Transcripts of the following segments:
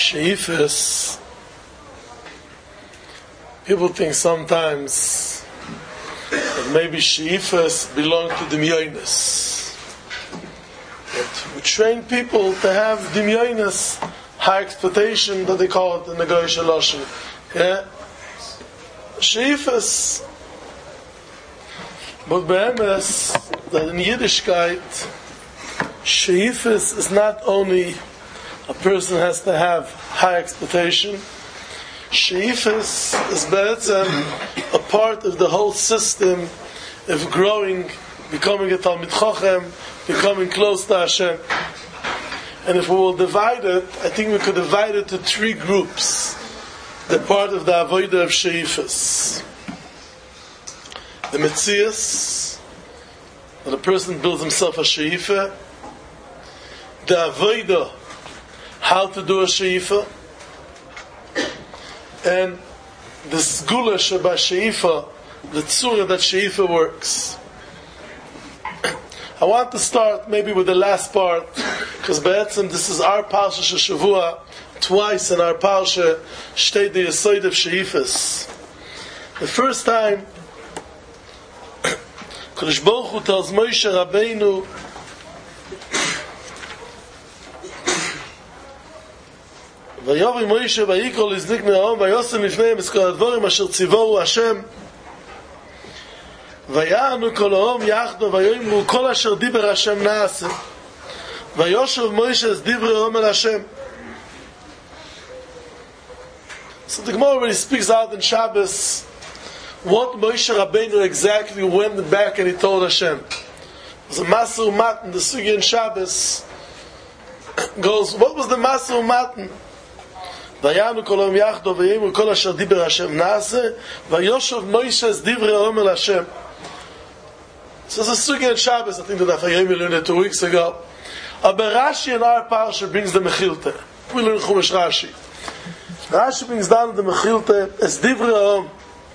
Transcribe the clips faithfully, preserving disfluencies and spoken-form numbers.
Sheifas. People think sometimes that maybe Sheifas belong to Dimyonis. That we train people to have Dimyonis, high expectation that they call it in the Goyish Lashon. Yeah? Sheifas. But be'emes, that in Yiddishkeit, Sheifas is not only a person has to have high expectation. Sheifas is be'etzem a part of the whole system of growing, becoming a Talmid Chochem, becoming close to Hashem. And if we will divide it, I think we could divide it to three groups. The part of the Avodah of Sheifas. The Metzias, that a person builds himself a Sheifa. The Avodah, how to do a Sheifa. And the Sgula Sheba Sheifa, the Tzura that Sheifa works. I want to start maybe with the last part, because Be'etzim, this is our Parsha Shavua, twice in our Parsha, Shtei the Yesod of Sheifas. The first time, Kodesh Baruch Hu tells Moshe Rabbeinu, ויובי מוישה ויקרא לזניק מהאום ויוסם לפניהם את כל הדברים אשר ציווהו השם ויענו כל האום יחדו ויאמרו כל אשר דיבר השם נעשה ויושב מוישה את דברי האום אל השם. So the Gemara already speaks out in Shabbos what Moshe Rabbeinu exactly went back and he told Hashem. It was a Maser U'Matan. The Sugya in Shabbos goes, what was the Maser U'Matan? ויענו כל העם יחדו ויאמרו כל אשר דיבר השם נעשה ויושב מוישה את דברי האום אל השם. So it's a Sugya in Shabbos. I think that Afayim learned it two weeks ago. But Rashi in our parsha brings the Mechilta. We learn Chumash Rashi. Rashi brings down the Mechilta as Divrei Ha'om.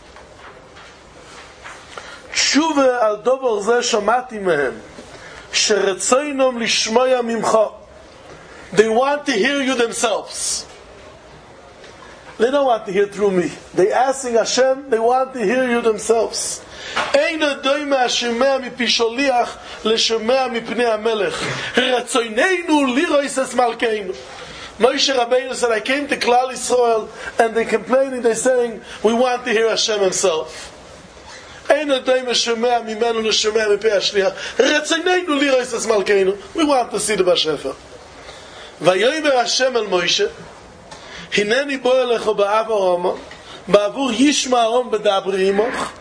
Tshuva al dover ze shamati mehem sheretzoinom lishmoya mimcha. They want to hear you themselves. They don't want to hear through me. They asking Hashem, they want to hear you themselves. Eina doima shemea mipi sholiach leshemea mipnei hamelech. Retzoineinu lirois es malkeinu. Moshe Rabbeinu said, I came to Klal Yisrael and they're complaining, they're saying, we want to hear Hashem himself. Eina doima shemea mimenu leshemea mipi hashliach. Retzoineinu lirois es malkeinu. We want to see the Bashefa. Vayomer Hashem el Moshe, הנני בוא אליך באב ארומה בעבור ישמע ארום בדברי עמך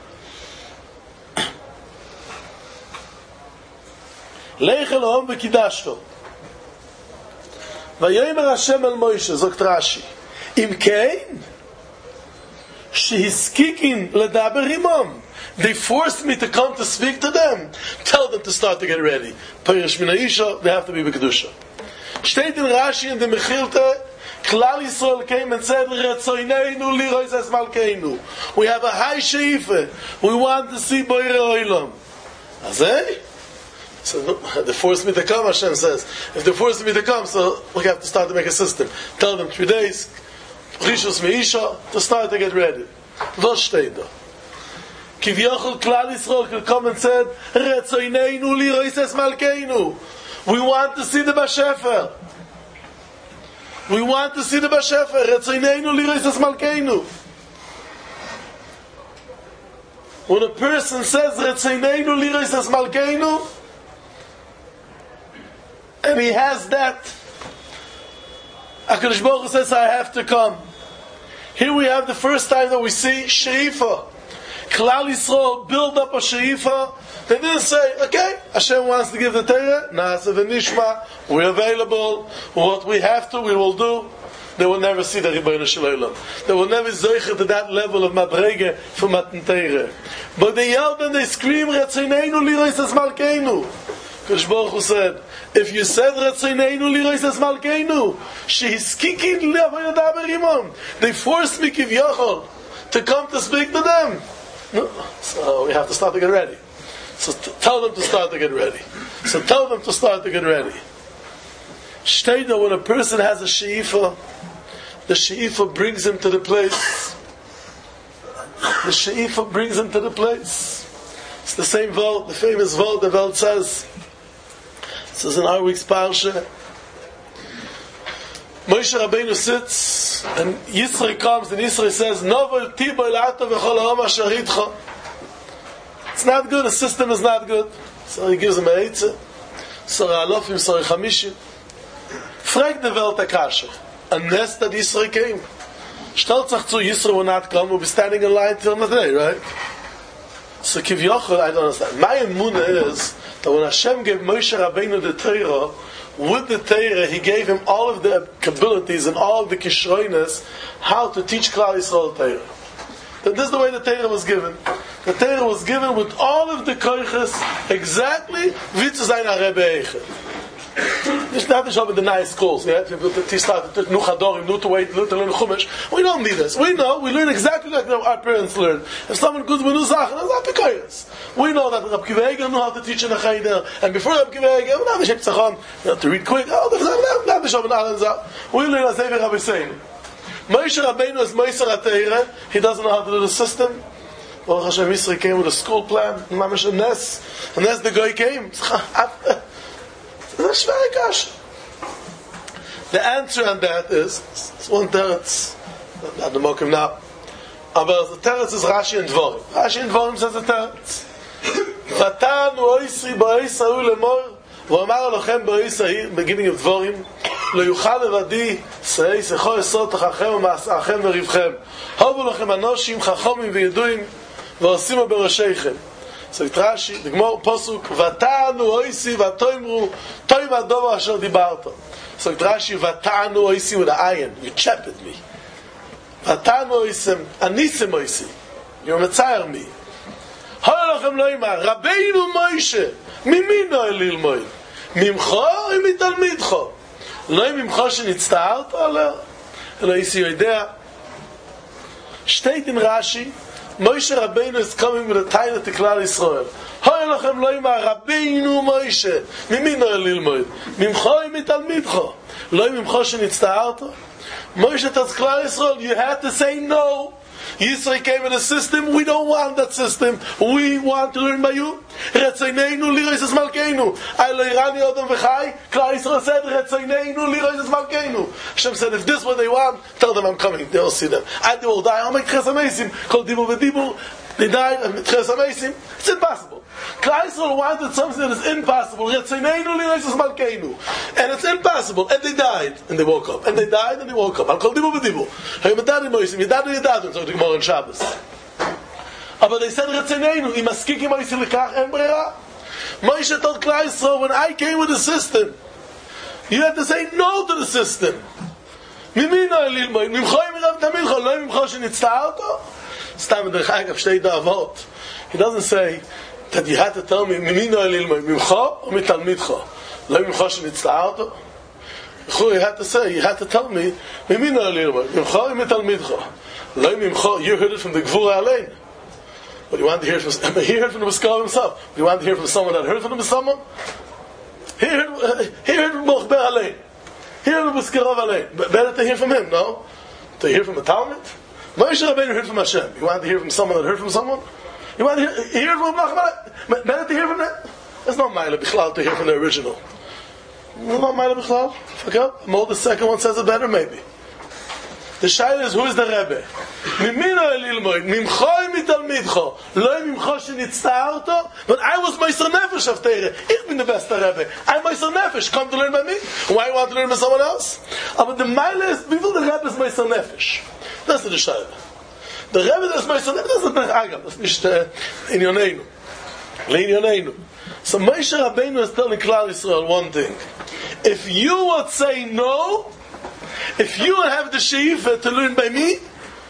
לך אל ארום וקידשתו ויאמר השם אל מוישה זוקת רש"י אם כן שהסכיקין לדבר עמם they forced me to come to speak to them, tell them to start to get ready. Parish Mina Isha, they have to be b'kedusha. Steht in Rashi in the Mechilta, Klal Yisrael came and said, Retzoineinu lirois es malkeinu. We have a high sheifa. We want to see Boire Oilam. Azay? So no, they forced me to come, Hashem says. If they forced me to come, so we have to start to make a system. Tell them three days, Rishus Meisha, to start to get ready. What steht da? Kivyochel Klal Yisrael could come and said, Retzoineinu lirois es malkeinu. We want to see the Bashefer. We want to see the Bashefer. Retzoineinu lirois es malkeinu. When a person says Retzoineinu lirois es malkeinu, and he has that, HaKadosh Baruch Hu says, I have to come. Here we have the first time that we see Sheifa. Klal Yisrael build up a Sheifa. They didn't say, okay, Hashem wants to give the Torah, Na'aseh v'nishma, we're available, what we have to, we will do. They will never see the Ribono Shel Olam. They will never zeicher to that level of Madrege for Matan Torah. But they yelled and they screamed, Retzoineinu lirois es malkeinu. Kadosh Baruch Hu said, if you said Retzoineinu lirois es malkeinu, shehiskikin le'avodah daber imam. They forced me kivyochol to come to speak to them. No. So we have to start to get ready. So t- tell them to start to get ready. So tell them to start to get ready. Shtei, when a person has a sheifa, the She'ifa brings him to the place. The She'ifa brings him to the place. It's the same word, the famous word the Welt says. It says in our week's Parsha, Moshe Rabbeinu sits, and Yisro comes, and Yisro says, Novel tibo ilato v'chol ha'om asher hidcha. It's not good, the system is not good. So he gives him a eitzah. So Alofim, so Chamishim. Frag the Welt Akasha. A nest that Yisro came. Stellt sich zu, Yisro will not come, we'll be standing in line till the day, right? So Kivyochel, I don't understand. My emunah is that when Hashem gave Moshe Rabbeinu the Torah, with the Torah, He gave him all of the abilities and all of the kishroinas how to teach Klal Yisrael Torah. That this is the way the Torah was given. The Torah was given with all of the koiches exactly wie zu sein a Rebbe Echad. It's not to show up in the nice schools. Yeah, to start to Nuchadorim, not to wait, not to learn Chumash. We don't need this. We know. We learn exactly like our parents learned. If someone goes with Nuzach, that's not because we know that Reb Kiva Eger knew how to teach in the Cheder, and before Reb Kiva Eger, we know the Shep Tzachon to read quick. Oh, not to show up in Alan. We learn as Ever Rabbi saying. Moshe Rabbeinu is Meiser HaTorah. He doesn't know how to do the system. Baruch Hashem, Yisro came with a school plan. Mamash a Nes, a Nes the guy came. That's very gosh. The answer on that is, it's one teretz, not the mokim now. But the teretz is Rashi and Dvorim. Rashi and Dvorim says the teretz. Vatanu oisri ba'is ha'u lemor, v'omar alochem ba'is ha'u, beginning of Dvorim, lo yuchal levadi, se'ei secho esot achachem u'ma'asachem v'rivchem. Hovu lochem anoshim, chachomim v'yeduim, v'osimu b'rosheichem. So Rashi, the Gemara Posuk, Vatanu oisi vatoimru toim adova asher dibarta. So Rashi, Vatanu oisi with an iron. You chapped me. Vatanu oisim, anisim oisi. You metzayer me. Hoylochem loima, Rabbeinu Moshe, mimino elil moi. Mimcho im mitalmidcho. Loi mimcho shenitzta'art ala. Elo isi yoidea. Steht in Rashi, Moshe Rabbeinu is coming with a taina to Klal Yisrael. Hoy lochem loima Rabbeinu Moshe. Mimino elilmoid. Mimcho mitalmidcho. Loi mimcho shenitzta'arto. Moshe tells Klal Yisrael, you had to say no. Yisrael came in a system. We don't want that system. We want to learn by you. Retzoneinu lirois es malkeinu. Aylo irani odom v'chai. Klal Yisrael said, Retzoneinu lirois es malkeinu. Hashem said, if this is what they want, tell them I'm coming. They'll see them. And they will die. I'll make Ches HaMeisim. Kol dibur v'dibur. They died. And Ches HaMeisim. It's impossible. Klal Yisrael wanted something that is impossible. Retzoneinu lirois es malkeinu. And it's impossible. And they died. And they woke up. And they died and they woke up. Al kol dibur v'dibur. Hayomedari Moisim. Yedadu yedadu. So the Gemara in Shabbos. But they said Retzoneinu. Im askikim Moisim l'kach en brera. Moshe told Klal Yisrael, when I came with the system, you had to say no to the system. Mimino elilmoid. Mimchoy mirav tamilcho. Lo mimcho shenitzta'arto. Stam derech agav shtei davot. He doesn't say that you had to tell me mimino elilmoid. Mimcho or mitalmidcho. Lo mimcho shenitzta'arto. You had to say, you had to tell me mimino elilmoid. Mimcho or mitalmidcho. Lo mimcho. You heard it from the Gvura Alein. But you want to hear it from, he heard from the Beskar himself. You want to hear from someone that heard from him, someone? He heard, uh, he heard from Mochber Alein. He heard from Beskar Alein. Better to hear from him, no? To hear from the Talmud? Moshe Rabbeinu heard from Hashem. You want to hear from someone that heard from someone? You want to hear, he heard from Nachman? Better to hear from that? There's no Maila Bichlal to hear from the original. No Maila Bichlal? Forget. More the second one says it better, maybe. The Shaila is, who is the Rebbe? Mimino elilmoid, mimchoy mitalmidcho, loy mimcho shenitzta'arto, but I was Meiser Nefesh of Teire. Ich bin the best Rebbe. I'm Meiser Nefesh. Come to learn by me. Why you want to learn by someone else? But the Meile is, wie viel the Rebbe is Meiser Nefesh? That's the Shaila. The Rebbe that is Meiser Nefesh, that's not Agam. That's nicht in Yoneinu. In Yoneinu. So Moshe Rabbeinu is telling Klal Yisrael one thing. If you would say no, if you would have the she'ifa to learn by me,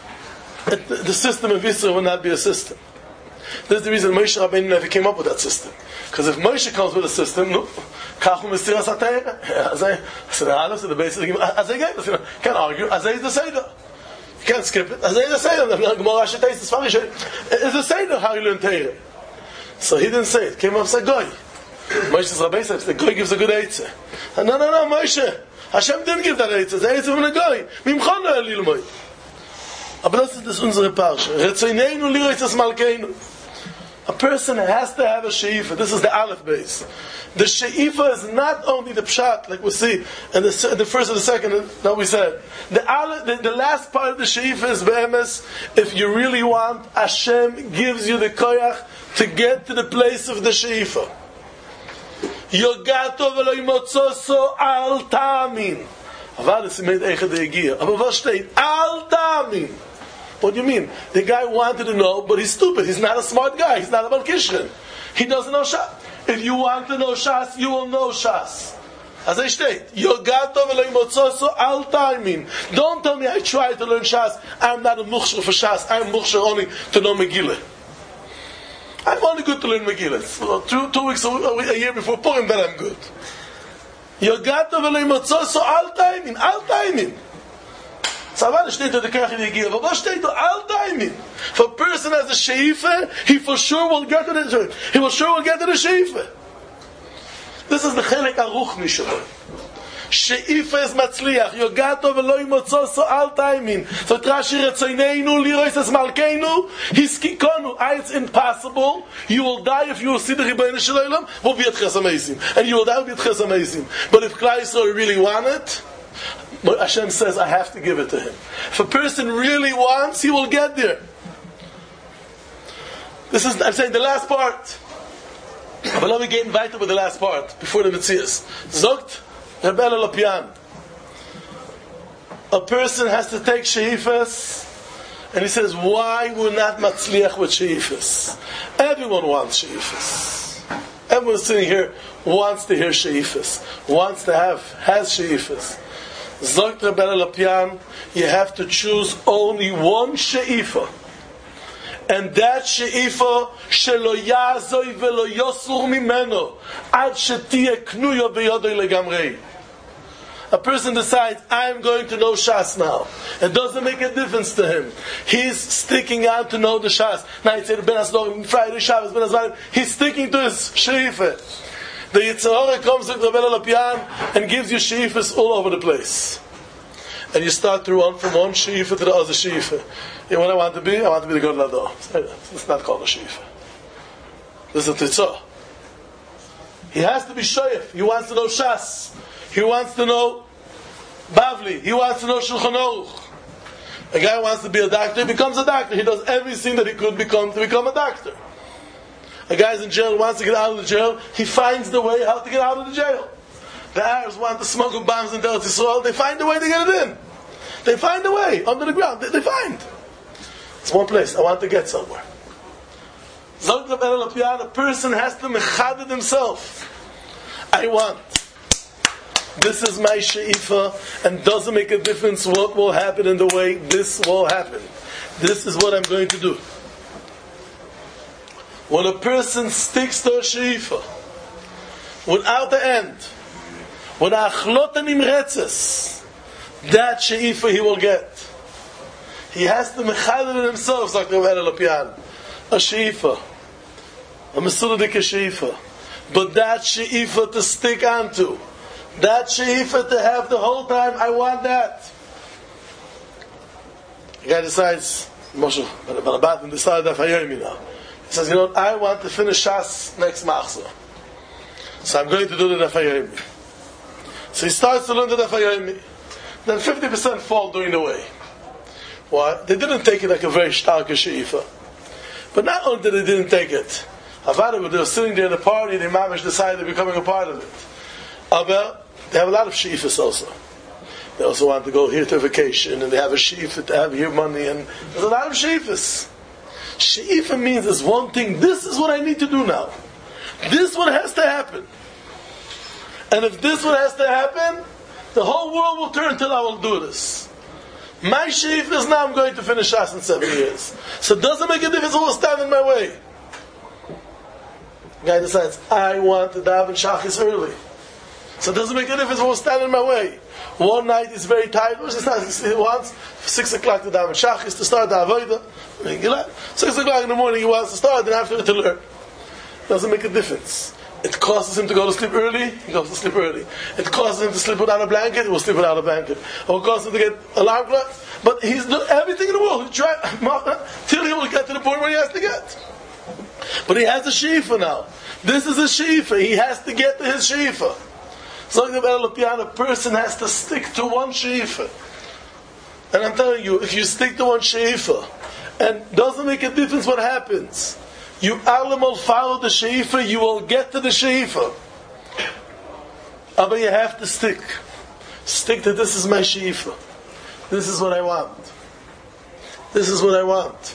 the system of Yisrael will not be a system. This is the reason Moshe Rabbeinu never came up with that system. Because if Moshe comes with a system, no, Kachu Mesiras HaTorah, Azay, so the Aleph, so the base of the Gemara, Azay gave us, you can't argue, Azay is the Seder. You can't skip it, Azay is the Seder, the Gemara Hashetay is the Sfarish, it's the Seder how you learn Torah. So he didn't say it, came up and said, Goy. Moshe's Rabbi said, the Goy gives a good eitzah. No, no, no, Moshe, Hashem didn't give that Eitzah. The Eitzah from the Goy. Mimcha no elilmoi. Aber das ist unsere Parsha. Retzoineinu lirois es malkeinu. A person has to have a she'ifa. This is the Aleph base. The she'ifa is not only the pshat, like we see in the, the first and the second that we said. The, Aleph, the, the last part of the she'ifa is be'emes. If you really want, Hashem gives you the koyach to get to the place of the she'ifa. Yogato v'lo imotzoso al ta'amin. Aber es meint eichad egiya. Aber was steht? Al ta'amin. What do you mean? The guy wanted to know, but he's stupid. He's not a smart guy. He's not a Balkishrin. He doesn't know Shas. If you want to know Shas, you will know Shas. As I state, Yogato v'lo imotzoso al ta'amin. Don't tell me I tried to learn Shas. I'm not a mukhshar for Shas. I'm mukhshar only to know Megillah. I'm only good to learn Megillah. So two, two weeks a, a year before Purim, then I'm good. Yogato v'lo imotzoso al ta'amin. Al ta'amin. So I steht to the Kerch in the Gil, but what steht to al ta'amin? If a person has a she'ifa, he for sure will get to the he will sure will get to the she'ifa. This is the Chelek Aruchni Shalom. She'ifa is matzliach. Yogato v'lo imotzoso al ta'amin. So Trashi retzoineinu lirois es malkeinu hiskikonu. It's impossible. You will die if you will see the Rebbeinu Shalom. Will be at Ches Amazim, and you will die with Ches Amazim. But if Klal Yisrael really want it, but Hashem says, I have to give it to him. If a person really wants, he will get there. This is, I'm saying, the last part. But let me get invited with the last part, before the Metzias. Zogt Rebbe Lopian. A person has to take she'ifas, and he says, why we're not matzliach with she'ifas? Everyone wants she'ifas. Everyone sitting here wants to hear she'ifas, wants to have, has she'ifas. Zogt Rebbe Lopian, you have to choose only one she'ifa. And that she'ifa shelo yazoi velo yosur mimeno ad shetiyeh knuyo beyodoi legamrei. A person decides, I'm going to know Shas now. It doesn't make a difference to him. He's sticking out to know the Shas. Now he said Ben Asdor, Friday Shabbos, Ben Asdor. He's sticking to his she'ifa. The Yetzer Hara comes with Rebbe Lopian and gives you she'ifas all over the place. And you start to run from one she'ifa to the other she'ifa. You know what I want to be? I want to be the God Lador. It's not called a she'ifa. This is a Titzah. He has to be shoyef. He wants to know Shas. He wants to know Bavli. He wants to know Shulchan Aruch. A guy wants to be a doctor, he becomes a doctor. He does everything that he could become to become a doctor. A guy's in jail, wants to get out of the jail, he finds the way how to get out of the jail. The Arabs want to smuggle bombs into Eretz Yisrael, they find a way to get it in. They find a way, under the ground, they, they find. It's one place, I want to get somewhere. Zog Rebbe Lopian, a person has to mechaded himself. I want. This is my she'ifa, and doesn't make a difference what will happen in the way this will happen. This is what I'm going to do. When a person sticks to a she'ifa, without the end, with achlot nimretzes, that she'ifa he will get. He has to mechaded himself, Zok Rebbe Lopian, a she'ifa, a mesudadik she'ifa, but that she'ifa to stick onto, that she'ifa to have the whole time, I want that. The guy decides, Moshe, Balabatim decided that Hayomi now. He says, you know what, I want to finish Shas next Machzor. So I'm going to do the Daf Hayomi. So he starts to learn the Daf Hayomi. Then fifty percent fall during the way. Why? They didn't take it like a very stark she'ifa. But not only did they didn't take it, Havada, they were sitting there at the party, the Mamish decided they're becoming a part of it. Aber they have a lot of she'ifas also. They also want to go here to vacation, and they have a she'ifa to have here money, and there's a lot of she'ifas. She'ifa means there's one thing, this is what I need to do now. This one has to happen. And if this one has to happen, the whole world will turn till I will do this. My she'ifa is now I'm going to finish Shas in seven years. So it doesn't make a difference who will stand in my way. The guy decides, I want to daven Shachis early. So it doesn't make a difference who will stand in my way. One night he's very tired, he wants six o'clock to daven Shachis to start the Avodah. Six o'clock in the morning he wants to start, and after to learn. Doesn't make a difference. It causes him to go to sleep early, he goes to sleep early. It causes him to sleep without a blanket, he will sleep without a blanket. Or it causes him to get alarm clock. But he's doing everything in the world. He tried till he will get to the point where he has to get. But he has a she'ifa now. This is a she'ifa. He has to get to his she'ifa. So a person has to stick to one she'ifa. And I'm telling you, if you stick to one she'ifa, and doesn't make a difference what happens, you will follow the she'ifa, you will get to the she'ifa. But you have to stick. Stick to this is my she'ifa. This is what I want. This is what I want.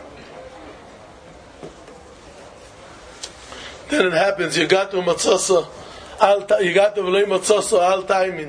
Then it happens, you got to matzasa, you got to v'lei matzasa al taimin.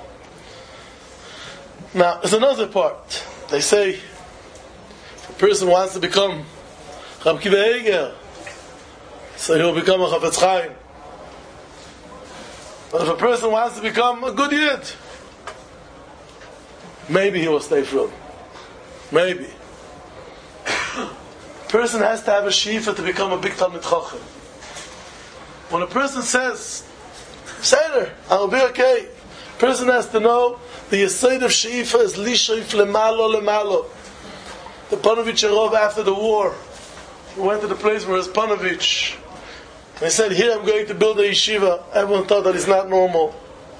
Now, there's another part. They say, if a person wants to become Rab Kiva Eger, so he'll become a Chafetz Chaim. But if a person wants to become a good Yid, maybe he will stay from. Maybe. A person has to have a she'ifa to become a big Talmid Chacham. When a person says, Seder, I'll be okay, a person has to know the Yesod of she'ifa is Lishoif Lemalo Lemalo. The Panovich Arov after the war, he went to the place where his Panovich, and he said, here I'm going to build a yeshiva. Everyone thought that it's not normal.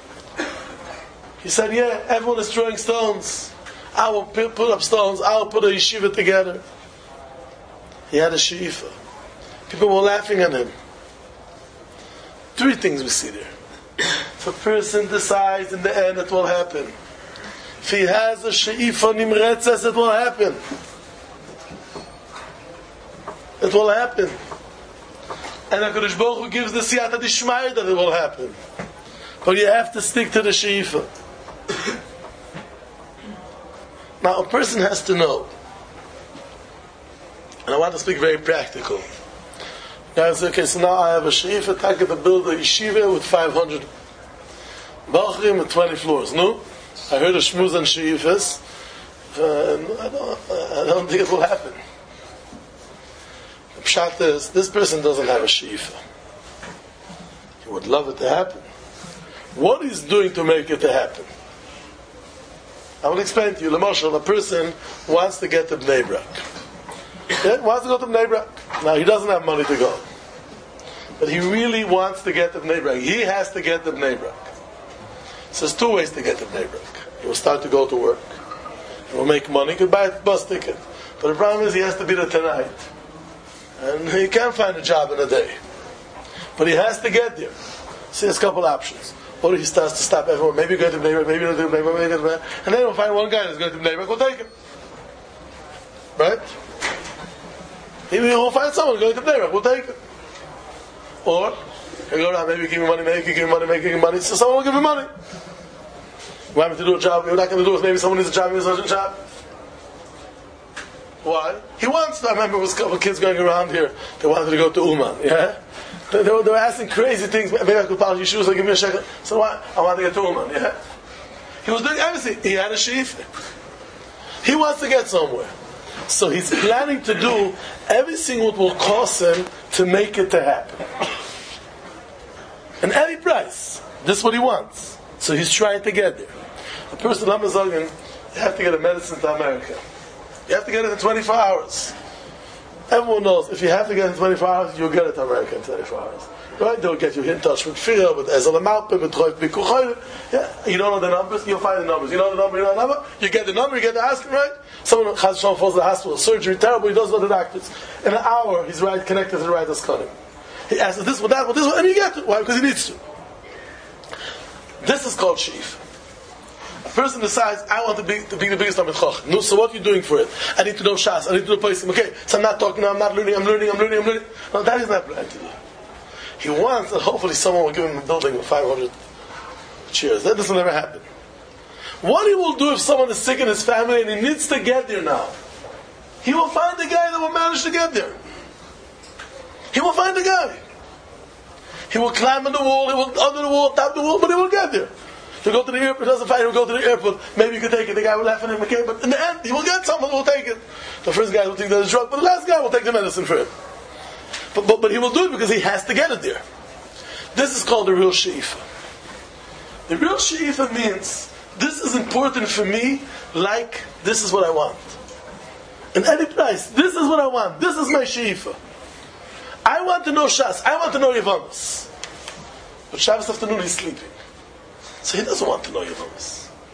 He said, yeah, everyone is throwing stones. I will put up stones. I will put a yeshiva together. He had a she'ifa. People were laughing at him. Three things we see there. If a person decides in the end it will happen. If he has a she'ifa nimretzes, it will happen. It will happen. And HaKadosh Baruch Hu gives the siyata d'shmaya that it will happen. But you have to stick to the she'ifa. Now a person has to know, and I want to speak very practical. Guys, okay, so now I have a she'ifa, I get to build a yeshiva with five hundred bachrim with twenty floors. No? I heard a shmuz on she'ifas, uh, I, don't, I don't think it will happen. The pshat is, this person doesn't have a she'ifa. He would love it to happen. What he's doing to make it to happen? I will explain to you. L'moshel, a person wants to get to Bnei Brak. Yeah, wants to go to Bnei Brak. Now, he doesn't have money to go. But he really wants to get to Bnei Brak. He has to get to Bnei Brak. So there's two ways to get to Bnei Brak. He will start to go to work. He will make money. He could buy a bus ticket. But the problem is he has to be there tonight. And he can't find a job in a day. But he has to get there. So there's a couple options. Or he starts to stop everyone. Maybe you're going to Bnei Brak, maybe you're going to Bnei Brak, maybe you're going to Bnei Brak. And then we'll find one guy who's going to Bnei Brak, we'll take him. Right? Maybe we'll find someone who's going to Bnei Brak, we'll take him. Or, you go around, maybe you give me money, maybe you give me money, maybe you give me money, so someone will give you money. You want me to do a job, you're not going to do it, maybe someone needs a job, maybe someone needs a job. Why? He wants to. I remember there was a couple of kids going around here, they wanted to go to Uman, yeah? They, they, were, they were asking crazy things. Maybe I could polish your shoes, or give me a shekel. So what? I want to get to Uman. Yeah, he was doing everything. He had a sheaf. He wants to get somewhere, so he's planning to do everything what will cost him to make it to happen. And any price. This is what he wants. So he's trying to get there. A person, Lamazogin, you have to get a medicine to America. You have to get it in twenty-four hours. Everyone knows, if you have to get it in twenty-four hours, you'll get it to America in twenty-four hours. Right? They'll get you in touch with Fira, with Ezel Amalpe, with Troy Bikuchoy. Yeah, you don't know the numbers, you'll find the numbers. You know the number, you know the number, you get the number, you get the asking right. Someone has falls to the hospital, surgery, terrible, he doesn't know the doctors. In an hour, he's right connected to the right Askanim. He asks this one, that one, this one, and you get it. Why? Because he needs to. This is called sheaf. A person decides, I want to be, to be the biggest Talmid Chacham. No, so what are you doing for it? I need to know Shas, I need to know Paisim. Okay, so I'm not talking, I'm not learning, I'm learning, I'm learning, I'm learning. No, that is not planned to do. He wants that hopefully someone will give him a building with five hundred chairs. That doesn't ever happen. What he will do if someone is sick in his family and he needs to get there now? He will find a guy that will manage to get there. He will find a guy. He will climb on the wall, he will under the wall, top the wall, but he will get there. He'll go to the airport, doesn't find, he'll go to the airport, maybe you can take it, the guy will laugh at him, okay, but in the end, he will get someone who will take it. The first guy will think that it's drug, but the last guy will take the medicine for him. But, but, but he will do it because he has to get it there. This is called the real she'ifa. The real she'ifa means, this is important for me, like, this is what I want. In any price, this is what I want. This is my she'ifa. I want to know Shas. I want to know Yevamis. But Shabbos afternoon he's sleeping. So he doesn't want to know Yevamis.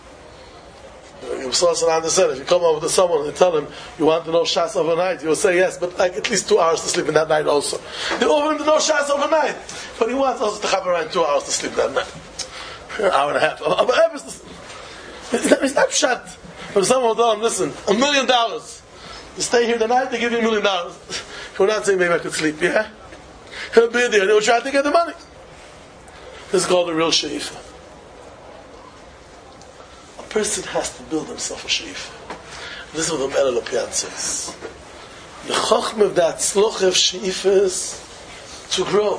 If you come over to someone and tell him you want to know Shas overnight, he will say yes, but like at least two hours to sleep in that night also. They offer him to know Shas overnight, but he wants also to have around two hours to sleep that night. An hour and a half. It's not shut. If someone will tell him, listen, a million dollars. You stay here tonight, they give you a million dollars. He will not say, maybe I could sleep, yeah? He'll be there and he'll try to get the money. This is called a real she'ifa. A person has to build himself a she'ifa. This is what the Melech Lopian says. The chachma of that tzloch of she'ifa is to grow.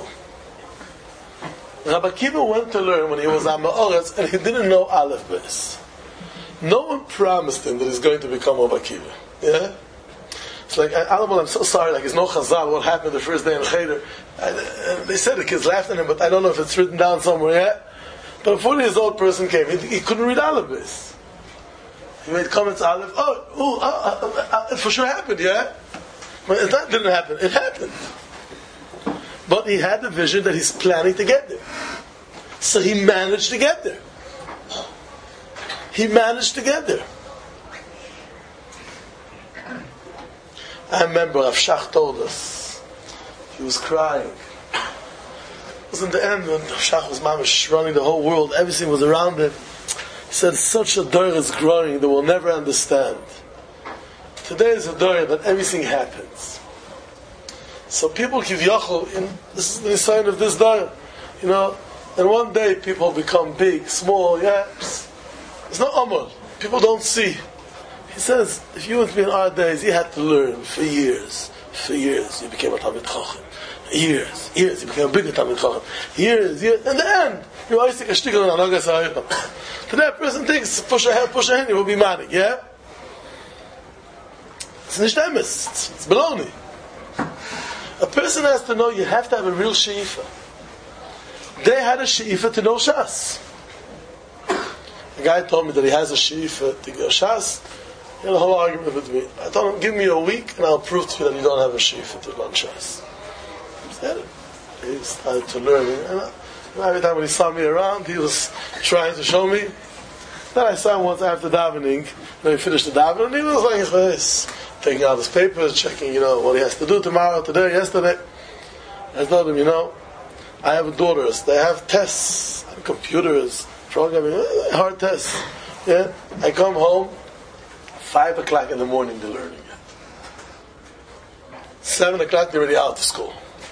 Rabbi Akiva went to learn when he was on Ma'oretz and he didn't know Aleph Beis. No one promised him that he's going to become Rabbi Akiva. Yeah? It's like, I'm so sorry, like, it's no chazal, what happened the first day in Cheder. They said the kids laughed at him, but I don't know if it's written down somewhere yet. But a forty years old person came, he, he couldn't read Aleph Beis. He made comments Aleph, oh, oh uh, uh, uh, it for sure happened, yeah? But it not, didn't happen, it happened. But he had the vision that he's planning to get there. So he managed to get there. He managed to get there. I remember Rav Shach told us, he was crying. It was in the end when Rav Shach was mamish running the whole world, everything was around him. He said, such a door is growing that we'll never understand. Today is a door that everything happens. So people give yachol, in this is the sign of this door, you know, and one day people become big, small, yeah. It's not amal. People don't see. He says, if you went to be in our days, you had to learn for years. For years, you became a Talmid Chacham. Years, years, you became a bigger Talmid Chacham. Years, years. In the end, you always take a shtickle on Anogas Ha'ayim. To that person thinks, push ahead, push ahead, you will be manic, yeah? It's nicht emes. It's, it's baloney. A person has to know you have to have a real she'ifa. They had a she'ifa to know Shas. A guy told me that he has a she'ifa to go Shas. He had a whole argument with me. I told him, give me a week and I'll prove to you that you don't have a she'ifa to learn Shas. He said it. He started to learn. And every time when he saw me around, he was trying to show me. Then I saw him once after davening. Then he finished the davening and he was like this, taking out his papers, checking, you know, what he has to do tomorrow, today, yesterday. I told him, you know, I have daughters. They have tests, computers, programming, hard tests. Yeah, I come home, five o'clock in the morning they're learning it. Seven o'clock they're already out of school.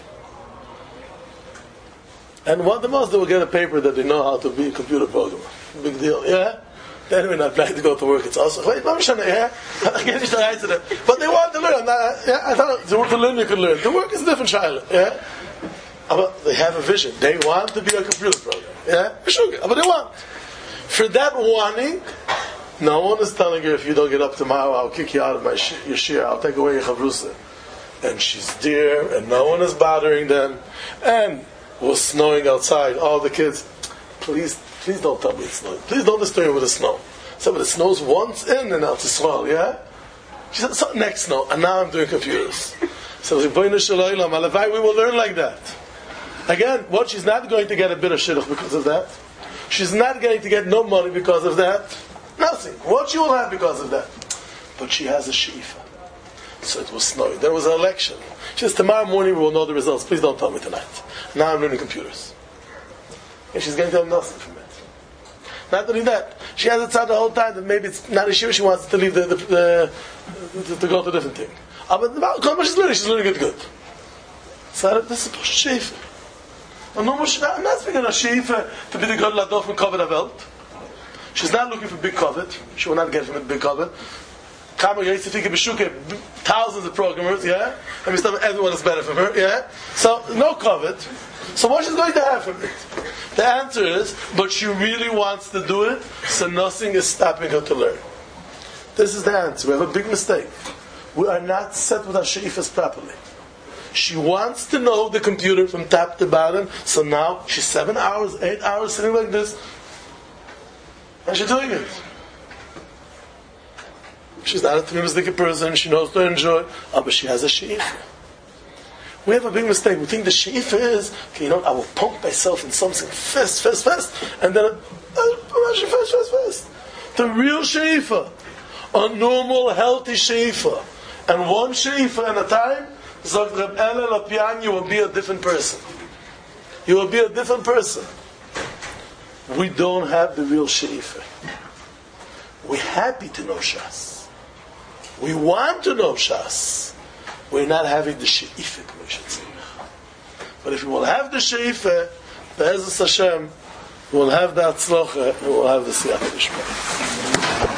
And what the most they will get a paper that they know how to be a computer programmer. Big deal, yeah. Then we're not planning to go to work. It's also wait, yeah. But they want to learn. Yeah, I thought the work to learn you can learn. The work is a different child. Yeah. But they have a vision. They want to be a computer programmer. Yeah, but they want. For that wanting, no one is telling her if you don't get up tomorrow, I'll kick you out of my sh- your shir. I'll take away your chavrusa. And she's there, and no one is bothering them. And it was snowing outside. All the kids, please, please don't tell me it's snowing. Please don't disturb me with the snow. So, but it snows once in and out to swell, yeah. She said, so next snow, and now I'm doing computers. So we will learn like that. Again, what she's not going to get a bit of shidduch because of that. She's not going to get no money because of that. Nothing. What she will have because of that. But she has a she'ifa. So it was snowing. There was an election. She says, tomorrow morning we will know the results. Please don't tell me tonight. Now I'm learning computers. And she's going to have nothing from it. Not only that, she has a thought the whole time that maybe it's not a shir, she wants to leave the, the, the, the to go to a different thing. But she's learning, she's learning it good. So this is a she'ifa. I'm not speaking of she'ifa to be the God Ladof and cover the world. She's not looking for big covet. She will not get from it big covet. Thousands of programmers, yeah? I mean, everyone is better from her, yeah? So, no covet. So what she's going to have from it? The answer is, but she really wants to do it, so nothing is stopping her to learn. This is the answer. We have a big mistake. We are not set with our she'ifas properly. She wants to know the computer from top to bottom. So now she's seven hours, eight hours sitting like this, and she's doing it. She's not a three-mistic person. She knows to enjoy, oh, but she has a she'ifa. We have a big mistake. We think the she'ifa is, okay, you know, I will pump myself in something fast, fast, fast, and then uh, fast, fast, fast. The real she'ifa, a normal, healthy she'ifa, and one she'ifa at a time, Zog Reb Ella Lopian, you will be a different person. You will be a different person. We don't have the real she'ifa. We're happy to know Shas. We want to know Shas. We're not having the she'ifa. But if we will have the she'ifa, Be'ezus Hashem, we will have the atzlocha, and we will have the siyata d'shmaya.